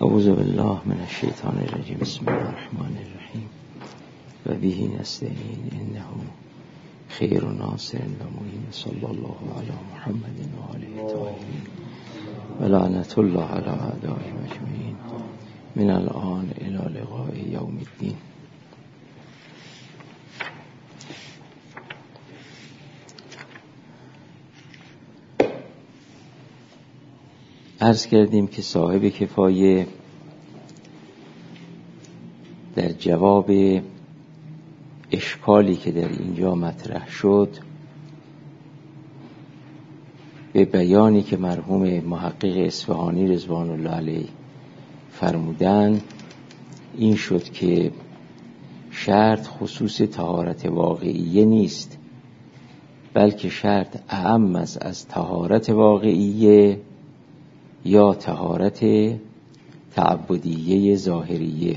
اعوذ بالله من الشیطان الرجیم. بسم الله الرحمن الرحیم و به نستعین انه خیر ناصر و معین. صلی الله علی محمد و آله الطاهرین و لعنت الله علی اعدائهم اجمعین من الان الی لقاء یوم الدین. عرض کردیم که صاحب کفایه در جواب اشکالی که در اینجا مطرح شد به بیانی که مرحوم محقق اصفهانی رضوان الله علیه فرمودند این شد که شرط خصوص طهارت واقعیه نیست، بلکه شرط اعم است از طهارت واقعیه یا طهارت تعبدیه ظاهریه.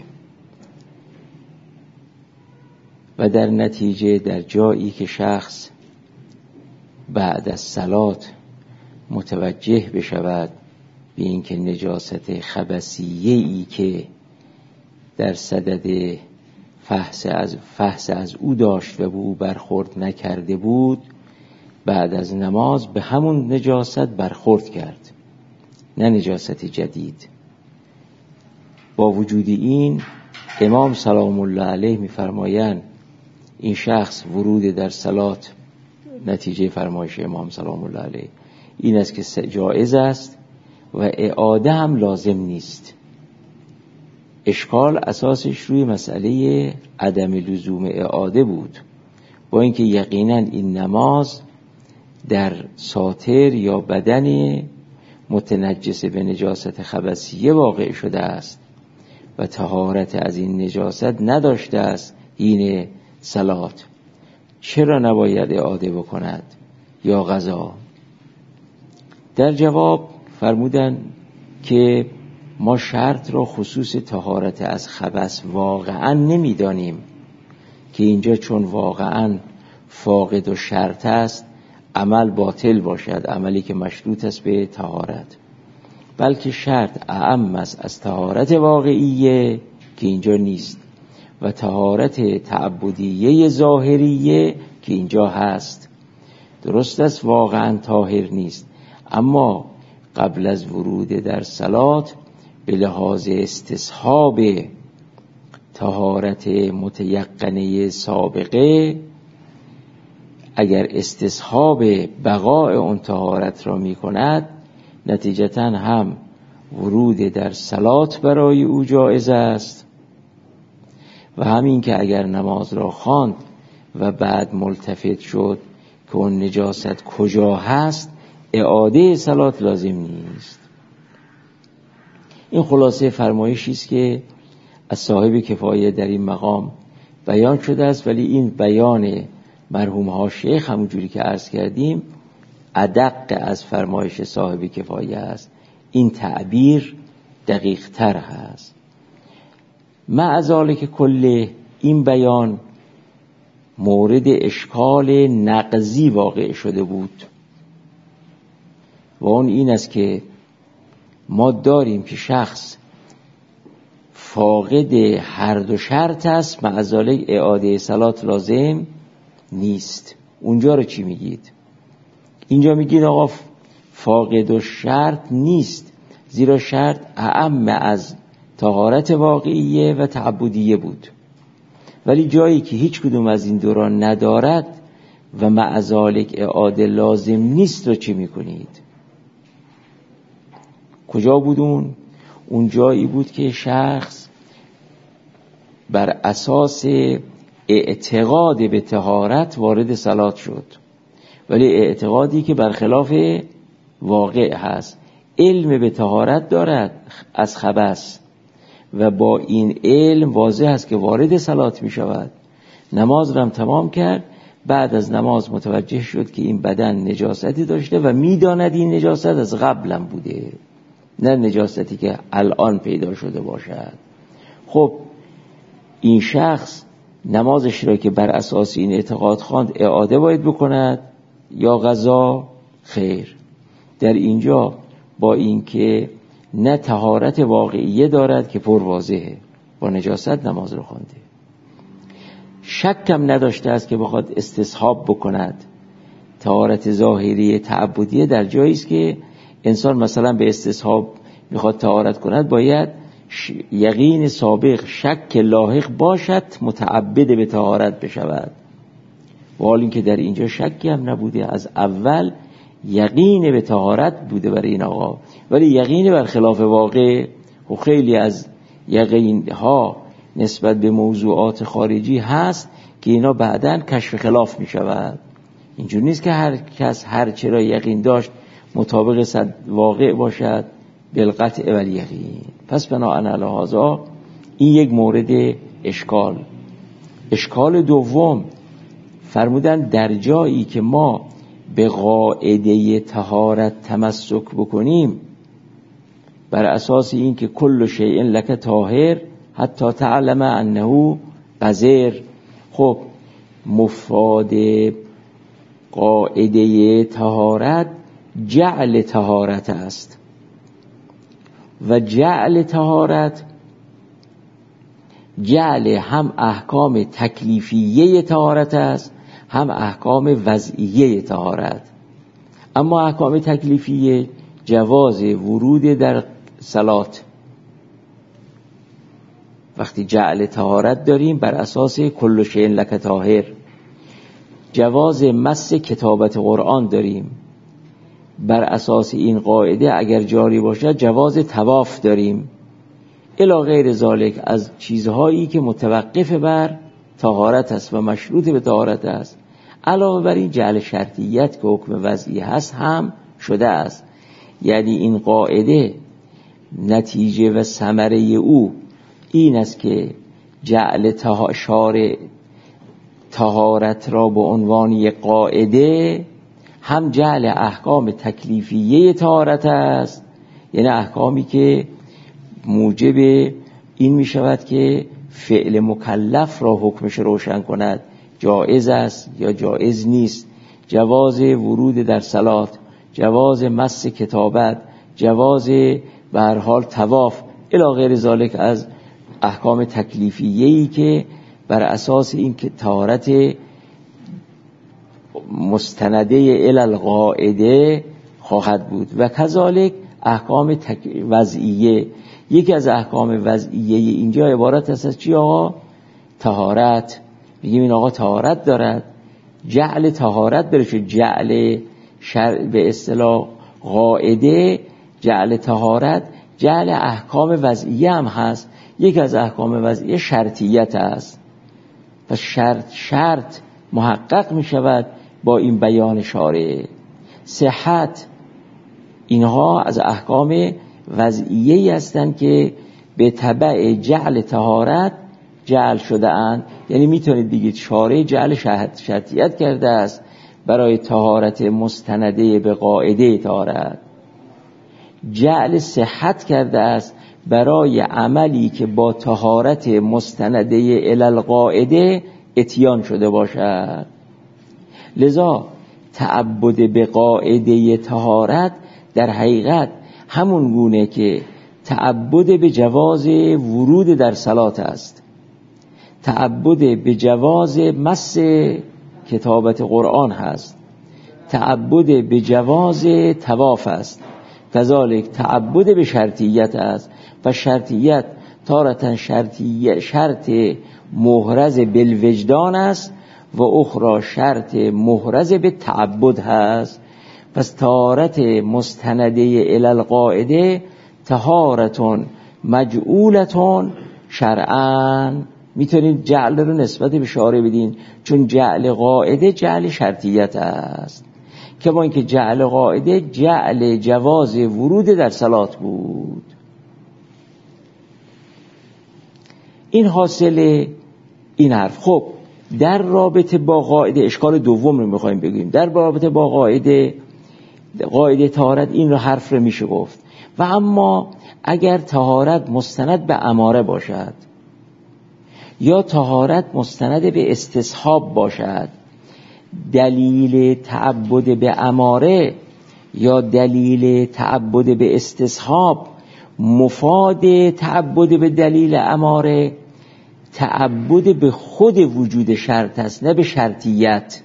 و در نتیجه در جایی که شخص بعد از صلات متوجه بشود به اینکه نجاست خبثیه ای که در صدد فحص از او داشت و به او برخورد نکرده بود، بعد از نماز به همون نجاست برخورد کرد، نه نجاست جدید. با وجود این امام سلام الله علیه می‌فرمایند این شخص ورود در صلات، نتیجه فرمایش امام سلام الله علیه این است که جایز است و اعاده هم لازم نیست. اشکال اساسش روی مسئله عدم لزوم اعاده بود، با اینکه یقینا این نماز در ساتر یا بدن متنجس به نجاست خبثیه واقع شده است و طهارت از این نجاست نداشته است حین صلات، چرا نباید اعاده بکند یا قضا؟ در جواب فرمودند که ما شرط را خصوص طهارت از خبث واقعا نمیدانیم که اینجا چون واقعا فاقد و شرط است عمل باطل باشد، عملی که مشروط است به طهارت، بلکه شرط اعم است از طهارت واقعیه که اینجا نیست و طهارت تعبدیه ظاهریه که اینجا هست. درست است واقعا طاهر نیست، اما قبل از ورود در صلات به لحاظ استصحاب طهارت متیقنه سابقه، اگر استصحاب بقاء اون طهارت را می کند، نتیجتاً هم ورود در صلات برای او جایز است و همین که اگر نماز را خواند و بعد ملتفت شد که اون نجاست کجا هست، اعاده صلات لازم نیست. این خلاصه فرمایشی است که از صاحب کفایه در این مقام بیان شده است، ولی این بیان مرحوم ها شیخ همونجوری که عرض کردیم ادق از فرمایش صاحب کفایه است. این تعبیر دقیق تر هست. مع ذالک کل این بیان مورد اشکال نقضی واقع شده بود و اون این است که ما داریم که شخص فاقد هر دو شرط است، مع ذالک اعاده صلات لازم نیست. اونجا رو چی میگید؟ اینجا میگید آقا فاقد و شرط نیست، زیرا شرط اعم از طهارت واقعیه و تعبدیه بود، ولی جایی که هیچ کدوم از این دوران ندارد و مع ذالک اعاده لازم نیست رو چی میکنید؟ کجا بود اون جایی بود که شخص بر اساس اعتقاد به طهارت وارد صلات شد، ولی اعتقادی که برخلاف واقع هست. علم به طهارت دارد از خبث و با این علم واضح است که وارد صلات می شود. نماز را هم تمام کرد، بعد از نماز متوجه شد که این بدن نجاستی داشته و می داند این نجاست از قبلم بوده، نه نجاستی که الان پیدا شده باشد. خب این شخص نمازش را که بر اساس این اعتقاد خواند اعاده باید بکند یا قضا؟ خیر. در اینجا با اینکه نه طهارت واقعیه دارد که پر واضحه، با نجاست نماز رو خوانده. شکم نداشته است که بخواد استصحاب بکند. طهارت ظاهری تعبدیه در جایی است که انسان مثلا به استصحاب میخواد طهارت کند، باید یقین سابق، شک لاحق باشد متعبد به طهارت بشود. و حال این که در اینجا شکی هم نبوده، از اول یقین به طهارت بوده برای این آقا، ولی یقین بر خلاف واقع. و خیلی از یقین ها نسبت به موضوعات خارجی هست که اینا بعداً کشف خلاف می شود. اینجور نیست که هر کس هر چرا یقین داشت مطابق صد واقع باشد بالقطع و الیقین. پس بناء علی هذا این یک مورد اشکال. اشکال دوم فرمودن در جایی که ما به قاعده طهارت تمسک بکنیم بر اساس این که کل شیء لک طاهر حتی تعلم انه قذر، خب مفاد قاعده طهارت جعل طهارت است و جعل طهارت جعل هم احکام تکلیفیه طهارت است هم احکام وضعیه طهارت. اما احکام تکلیفیه جواز ورود در صلات، وقتی جعل طهارت داریم بر اساس کل شیء لک طاهر. جواز مس کتابت قرآن داریم، بر اساس این قاعده اگر جاری باشد جواز طواف داریم، الی غیر ذالک از چیزهایی که متوقف بر طهارت است و مشروط به طهارت است. علاوه بر این جعل شرطیت که حکم وضعی هست هم شده است. یعنی این قاعده نتیجه و ثمره او این است که جعل شارع طهارت را به عنوان یک قاعده هم جعل احکام تکلیفیه طهارت است، یعنی احکامی که موجب این می شود که فعل مکلف را حکمش روشن کند، جائز است یا جائز نیست، جواز ورود در صلات، جواز مس کتابت، جواز به هر حال طواف الی غیر ذالک از احکام تکلیفیه‌ای که بر اساس این که طهارت مستنده الی القاعده خواهد بود. و کذالک احکام وضعیه. یکی از احکام وضعیه اینجا عبارت است از چی آقا؟ طهارت. میگیم این آقا طهارت دارد، جعل طهارت برشه، جعل به اصطلاح قاعده، جعل طهارت، جعل احکام وضعیه هم هست. یک از احکام وضعیه شرطیت است و شرط محقق می شود با این بیان شارع. صحت اینها از احکام وضعیه هستند که به تبع جعل طهارت جعل شده اند. یعنی میتونید بگید شارع جعل شرطیت کرده است برای طهارت مستنده به قاعده طهارت، جعل صحت کرده است برای عملی که با طهارت مستنده الی القاعده اتیان شده باشد. لذا تعبد به قاعده طهارت در حقیقت همون گونه که تعبد به جواز ورود در صلات است، تعبد به جواز مس کتابت قرآن هست، تعبد به جواز طواف است، کذالک تعبد به شرطیت است. و شرطیت تارة شرط محرز بالوجدان است و اخرى شرط محرز به تعبد هست. پس طهارت مستنده الی القاعده طهارتون مجعولتون شرعاً. میتونید جعل رو نسبت به شارع بدین، چون جعل قاعده جعل شرطیت است، که با اینکه جعل قاعده جعل جواز ورود در صلات بود. این حاصل این حرف. خب در رابطه با قاعده اشکال دوم رو میخوایم بگیم. در رابطه با قاعده طهارت این رو حرف رو میشه گفت. و اما اگر طهارت مستند به اماره باشد یا طهارت مستند به استصحاب باشد، دلیل تعبد به اماره یا دلیل تعبد به استصحاب مفاد تعبد به دلیل اماره تعبد به خود وجود شرط است، نه به شرطیت.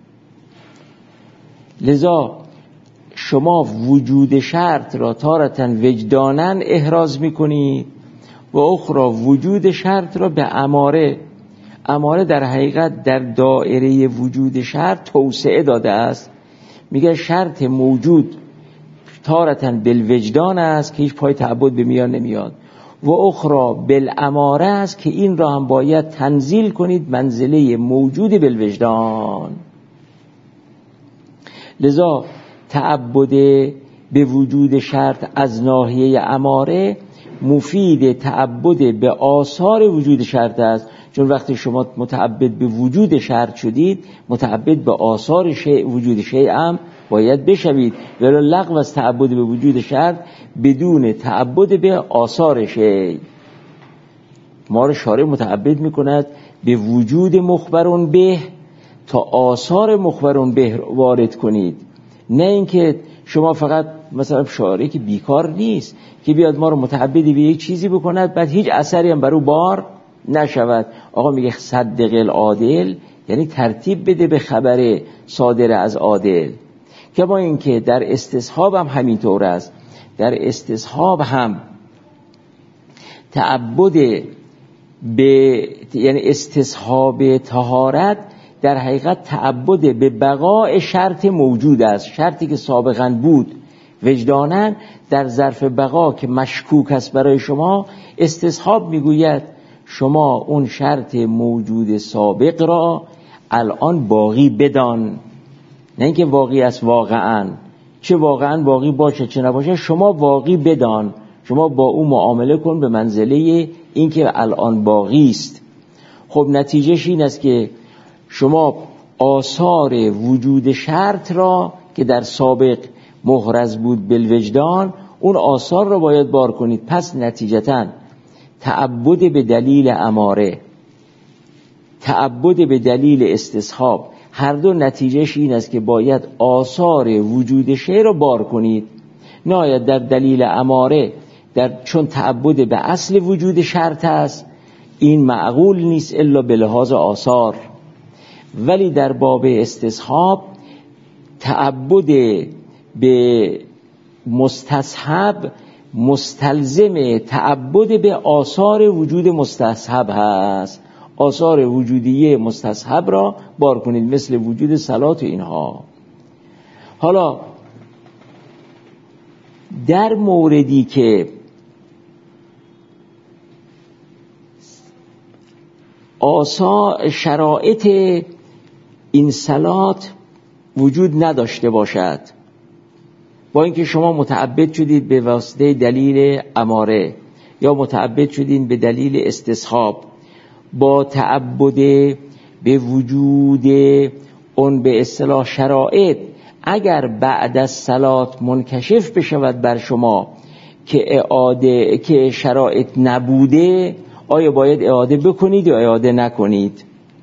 لذا شما وجود شرط را تارةً وجداناً احراز میکنید و اخرى وجود شرط را به اماره. اماره در حقیقت در دایره وجود شرط توسعه داده است. میگه شرط موجود تارةً بالوجدان است که هیچ پای تعبد به میان نمیاد و اخرى بالاماره است که این را هم باید تنزیل کنید منزله موجود بالوجدان. لذا تعبد به وجود شرط از ناحیه اماره مفید تعبد به آثار وجود شرط است، چون وقتی شما متعبد به وجود شرط شدید متعبد به آثار وجود شیء هم باید بشوید، ولی لغو از تعبد به وجود شرط بدون تعبد به آثار شیء. ما را شارع متعبد میکند به وجود مخبرون به تا آثار مخبرون به وارد کنید، نه اینکه شما فقط مثلا شارع که بیکار نیست که بیاد ما رو متعبدی به یک چیزی بکند بعد هیچ اثری هم بر او بار نشود. آقا میگه صدق العادل، یعنی ترتیب بده به خبر صادر از عادل. که با اینکه در استصحاب هم همینطور است، در استصحاب هم تعبد به یعنی استصحاب طهارت در حقیقت تعبد به بقاء شرط موجود است. شرطی که سابقا بود وجداناً در ظرف بقا که مشکوک است برای شما، استصحاب میگوید شما اون شرط موجود سابق را الان باقی بدان، نه اینکه واقعی است واقعاً، چه واقعاً باقی باشه چه نباشه شما واقعی بدان، شما با او معامله کن به منزله اینکه الان باقی است. خب نتیجهش این است که شما آثار وجود شرط را که در سابق محرز بود بالوجدان اون آثار را باید بار کنید. پس نتیجتاً تعبد به دلیل اماره، تعبد به دلیل استصحاب، هر دو نتیجهش این است که باید آثار وجود شیء را بار کنید. نه در دلیل اماره چون تعبد به اصل وجود شرط است این معقول نیست الا به لحاظ آثار، ولی در باب استصحاب تعبد به مستصحب مستلزم تعبد به آثار وجود مستصحب هست. آثار وجودیه مستصحب را بار کنید مثل وجود صلات و اینها. حالا در موردی که آثار شرایط این صلات وجود نداشته باشد، با اینکه شما متعبد شدید به واسطه دلیل اماره یا متعبد شدید به دلیل استصحاب، با تعبد به وجود اون به اصطلاح شرایط اگر بعد از صلات منکشف بشود بر شما که شرایط نبوده، آیا باید اعاده بکنید یا اعاده نکنید؟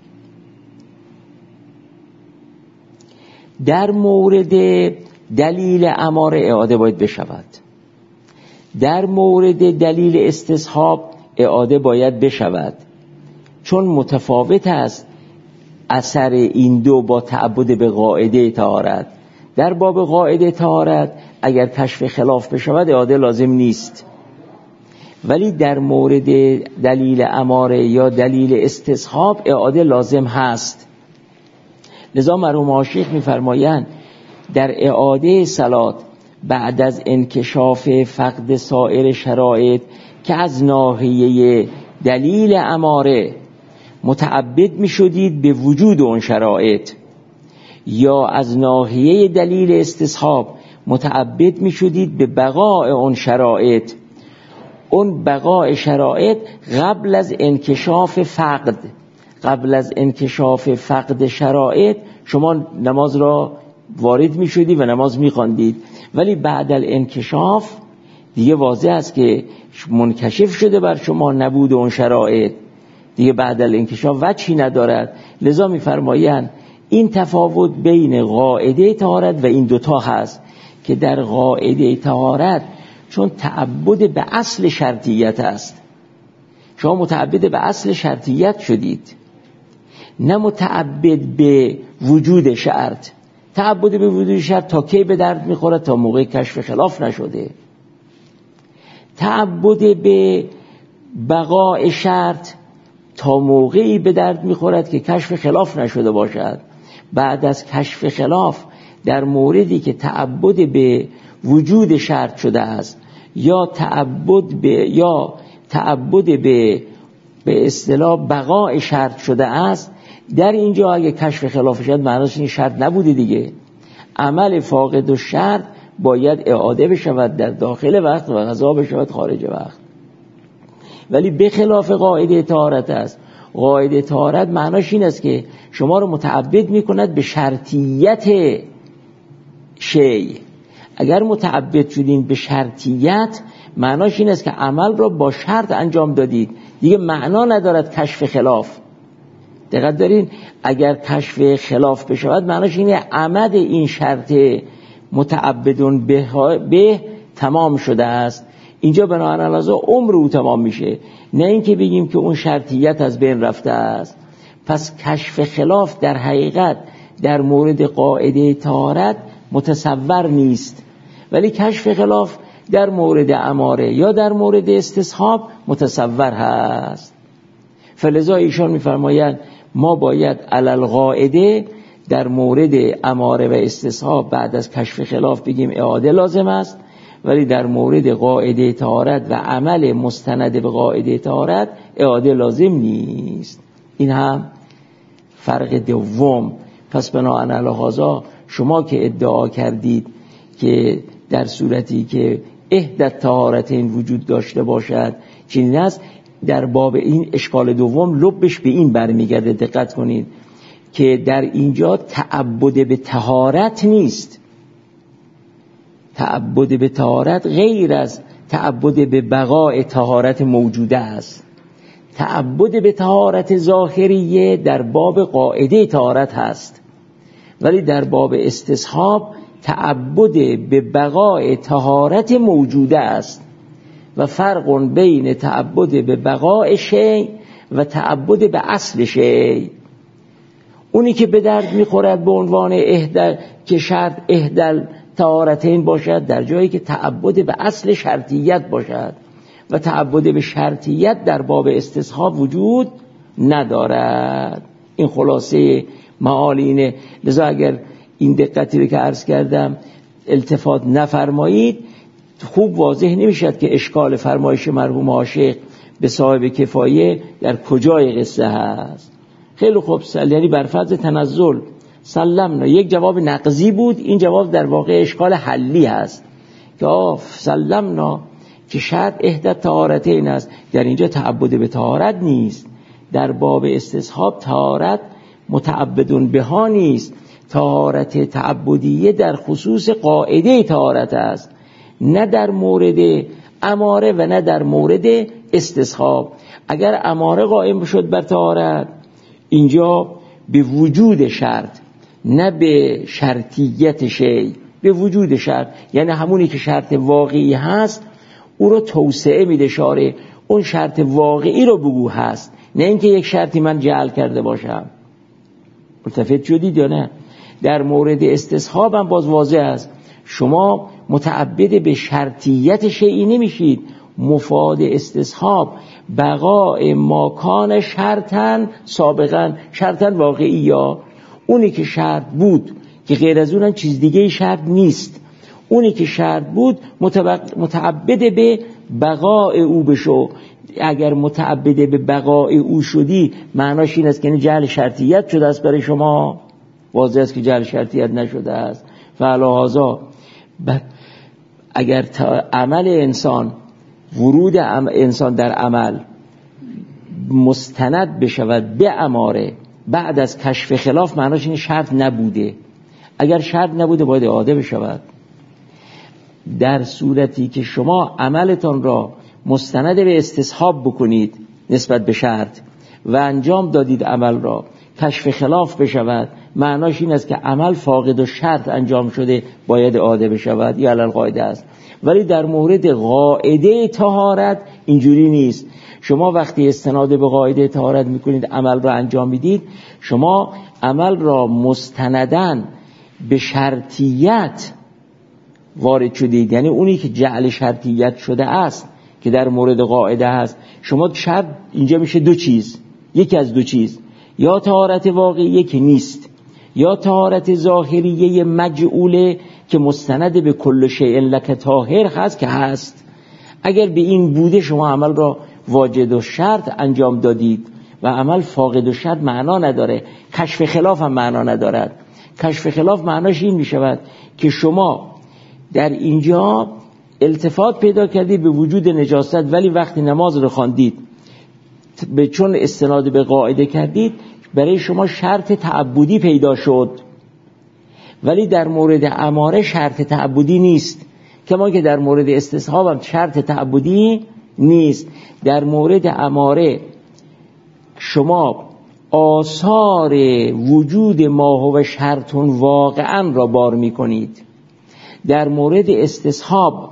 در مورد دلیل اماره اعاده باید بشود، در مورد دلیل استصحاب اعاده باید بشود، چون متفاوت است اثر این دو با تعبد به قاعده طهارت. در باب قاعده طهارت اگر کشف خلاف بشود اعاده لازم نیست، ولی در مورد دلیل اماره یا دلیل استصحاب اعاده لازم هست. لذا مرحوم حاشیه می‌فرمایند در اعاده صلات بعد از انکشاف فقد سایر شرایط که از ناحیه دلیل اماره متعبد می شدید به وجود اون شرایط، یا از ناحیه دلیل استصحاب متعبد می شدید به بقاء اون شرایط، اون بقاء شرایط قبل از انکشاف فقد، قبل از انکشاف فقد شرایط شما نماز را وارد می شدید و نماز می خواندید، ولی بعد الانکشاف دیگه واضح است که منکشف شده بر شما نبود اون شرایط، دیگه بعد الانکشاف وجهی ندارد. لذا می فرمایند این تفاوت بین قاعده طهارت و این دوتا هست که در قاعده طهارت چون تعبد به اصل شرطیت است. شما متعبد به اصل شرطیت شدید، نه متعبد به وجود شرط. تعبد به وجود شرط تا کی به درد میخوره؟ تا موقع کشف خلاف نشده. تعبد به بقاء شرط تا موقعی به درد میخورد که کشف خلاف نشده باشد. بعد از کشف خلاف در موردی که تعبد به وجود شرط شده است یا تعبد به اصطلاح بقاء شرط شده است، در اینجا اگه کشف خلاف شد معناش این شرط نبوده دیگه. عمل فاقد و شرط باید اعاده بشود در داخل وقت و قضا بشود خارج وقت. ولی به خلاف قاعده طهارت است. قاعده طهارت معناش این است که شما رو متعبد میکند به شرطیت شیء. اگر متعبد شدین به شرطیت معناش این است که عمل را با شرط انجام دادید، دیگه معنا ندارد کشف خلاف. دقت دارین؟ اگر کشف خلاف بشود معناش اینه عمد این شرط متعبدون به تمام شده است. اینجا بنابراین عمر او تمام میشه، نه اینکه بگیم که اون شرطیت از بین رفته است. پس کشف خلاف در حقیقت در مورد قاعده طهارت متصور نیست، ولی کشف خلاف در مورد اماره یا در مورد استصحاب متصور هست. فلذا ایشان میفرمایند ما باید علل قاعده در مورد اماره و استصحاب بعد از کشف خلاف بگیم اعاده لازم است، ولی در مورد قاعده طهارت و عمل مستند به قاعده طهارت اعاده لازم نیست. این هم فرق دوم. پس بناهن علی‌هذا شما که ادعا کردید که در صورتی که احدت طهارتین وجود داشته باشد چنین است، در باب این اشکال دوم لبش به این برمیگرده. دقت کنید که در اینجا تعبد به طهارت نیست. تعبد به طهارت غیر از تعبد به بقاء طهارت موجوده است. تعبد به طهارت ظاهریه در باب قاعده طهارت هست، ولی در باب استصحاب تعبد به بقاء طهارت موجوده است و فرق بین تعبد به بقاء شیء و تعبد به اصل شیء. اونی که به درد میخورد به عنوان که شرط احدل طهارتین باشد در جایی که تعبد به اصل شرطیت باشد و تعبد به شرطیت در باب استصحاب وجود ندارد. این خلاصه معال اینه. لذا اگر این دقتی رو که عرض کردم التفات نفرمایید خوب واضح نمیشد که اشکال فرمایش مرحوم عاشق به صاحب کفایه در کجای قصه هست. خیلی خوب، یعنی بر فرض تنزل سلمنا یک جواب نقضی بود، این جواب در واقع اشکال حلی هست که سلمنا که شرط احدت طهارتین است. در اینجا تعبد به طهارت نیست. در باب استصحاب طهارت متعبدون بها نیست. طهارت تعبدیه در خصوص قاعده طهارت است، نه در مورد اماره و نه در مورد استصحاب. اگر اماره قائم شد بر طهارت اینجا به وجود شرط نه به شرطیت شیء، به وجود شرط، یعنی همونی که شرط واقعی هست او رو توسعه میده شارع، اون شرط واقعی رو بگو هست، نه اینکه یک شرطی من جعل کرده باشم. ملتفت شدید یا نه؟ در مورد استصحاب هم باز واضح است، شما متعبد به شرطیت شیئی نمیشید. مفاد استصحاب بقاء ماکان شرطن سابقا، شرطن واقعی، یا اونی که شرط بود که غیر از اونم چیز دیگه شرط نیست، اونی که شرط بود متعبد به بقاء او بشو. اگر متعبد به بقاء او شدی معناش این است که جعل شرطیت شده است برای شما. واضح است که جعل شرطیت نشده است. فعلاهذا اگر عمل انسان، ورود انسان در عمل مستند بشود به اماره بعد از کشف خلاف، معناش این شرط نبوده. اگر شرط نبوده باید اعاده بشود. در صورتی که شما عملتان را مستند به استصحاب بکنید نسبت به شرط و انجام دادید عمل را، کشف خلاف بشود، معناش این است که عمل فاقد و شرط انجام شده، باید اعاده بشود. یا علل قاعده است. ولی در مورد قاعده طهارت اینجوری نیست. شما وقتی استناد به قاعده طهارت میکنید، عمل را انجام میدید، شما عمل را مستندن به شرطیت وارد شدید، یعنی اونی که جعل شرطیت شده است که در مورد قاعده هست. شما شرط اینجا میشه دو چیز، یکی از دو چیز، یا طهارت واقعیه که نیست، یا طهارت ظاهریه مجعوله که مستند به کل شیء لک طاهر هست که هست. اگر به این بوده شما عمل را واجد و شرط انجام دادید و عمل فاقد و شرط معنا نداره. کشف خلاف هم معنا ندارد. کشف خلاف معناش این میشود که شما در اینجا التفات پیدا کردید به وجود نجاست، ولی وقتی نماز رو خواندید به چون استناد به قاعده کردید، برای شما شرط تعبدی پیدا شد، ولی در مورد اماره شرط تعبدی نیست، کما که در مورد استصحاب هم شرط تعبدی نیست. در مورد اماره شما آثار وجود ما هو شرط واقعا را بار می کنید. در مورد استصحاب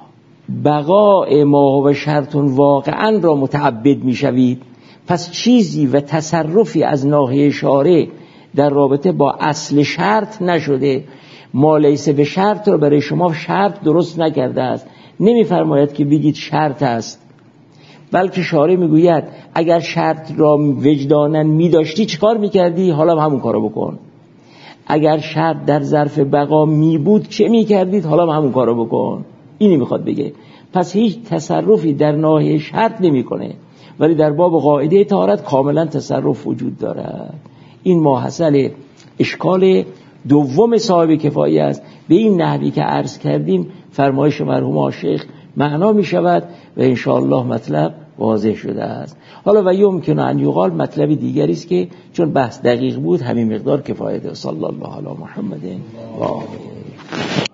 بقاء ما هو شرط واقعا را متعبد می شوید. پس چیزی و تصرفی از ناحیه شارع در رابطه با اصل شرط نشده. ما لیس به شرط را برای شما شرط درست نکرده است. نمی فرماید که بگید شرط است، بلکه شارع میگوید اگر شرط را وجداناً می داشتی چیکار میکردی؟ حالا همون کارو بکن. اگر شرط در ظرف بقا می بود چه میکردید؟ حالا همون کارو بکن. اینی میخواد بگه. پس هیچ تصرفی در ناحیه شرط نمیکنه، ولی در باب قاعده طهارت کاملا تصرف وجود دارد. این ماحصل اشکال دوم صاحب کفایه است. به این نحوی که عرض کردیم فرمایش مرحوم شیخ معنا می شود و انشاءالله مطلب واضح شده است. حالا و یمکن ان یقال مطلب دیگری است که چون بحث دقیق بود همین مقدار کفایت. صلی الله علی محمد و آله.